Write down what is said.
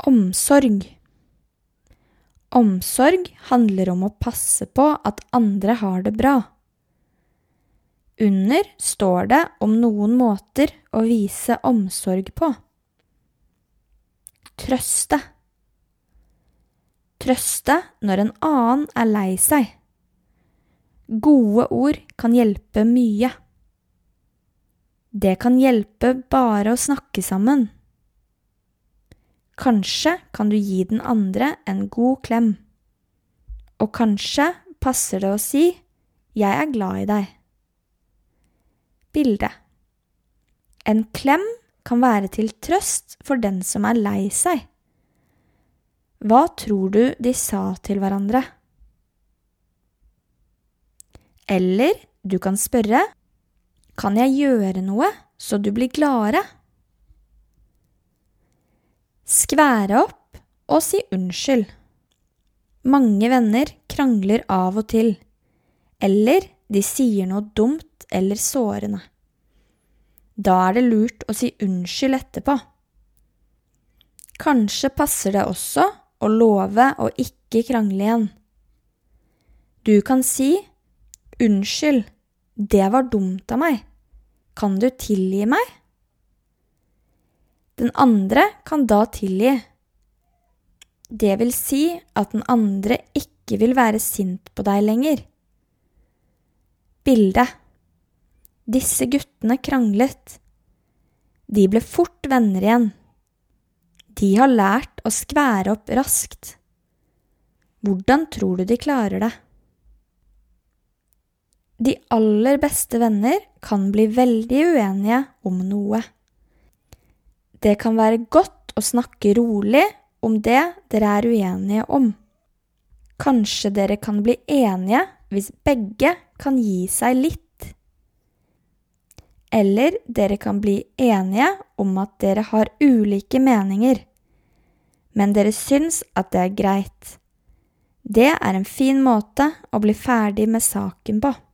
Omsorg. Omsorg handler om å passe på at andre har det bra. Under står det om noen måter å vise omsorg på. Trøste. Trøste når en annen er lei seg. Gode ord kan hjelpe mye. Det kan hjelpe bare å snakke sammen. Kanskje kan du gi den andre en god klem. Og kanskje passer det å si «Jeg er glad i deg». Bilde. En klem kan være til trøst for den som er lei seg. Hva tror du de sa til hverandre? Eller du kan spørre, kan jeg gjøre noe så du blir gladere? Skvære opp og si unnskyld. Mange venner krangler av og til, eller de sier noe dumt eller sårende. Da er det lurt å si unnskyld etterpå. Kanskje passer det også å love å ikke krangle igjen. Du kan si, unnskyld, det var dumt av meg. Kan du tilgi meg? Den andre kan da tilgi. Det vil si at den andre ikke vil være sint på deg lenger. Bilde. Disse guttene kranglet. De ble fort venner igjen. De har lært å skvære opp raskt. Hvordan tror du de klarer det? De aller beste venner kan bli veldig uenige om noe. Det kan være godt å snakke rolig om det dere er uenige om. Kanskje dere kan bli enige hvis begge kan gi seg litt. Eller dere kan bli enige om at dere har ulike meninger, men dere syns at det er greit. Det er en fin måte å bli ferdig med saken på.